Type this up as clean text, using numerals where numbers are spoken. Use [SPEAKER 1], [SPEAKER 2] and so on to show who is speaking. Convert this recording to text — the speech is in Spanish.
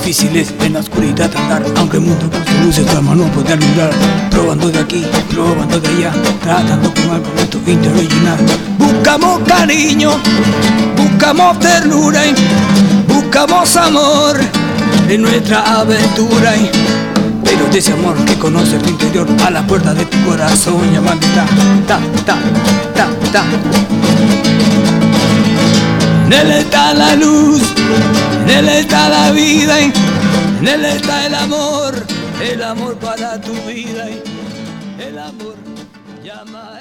[SPEAKER 1] difícil es en la oscuridad andar, aunque el mundo con sus luces tu alma no puede alumbrar. Probando de aquí, probando de allá, tratando con algo nuestro interior llenar. Buscamos cariño, buscamos ternura y buscamos amor en nuestra aventura. Pero de ese amor que conoce tu interior, a la puerta de tu corazón llamando ta, ta, ta, ta, ta. En él está la luz, en él está la vida, en él está el amor para tu vida, el amor llama.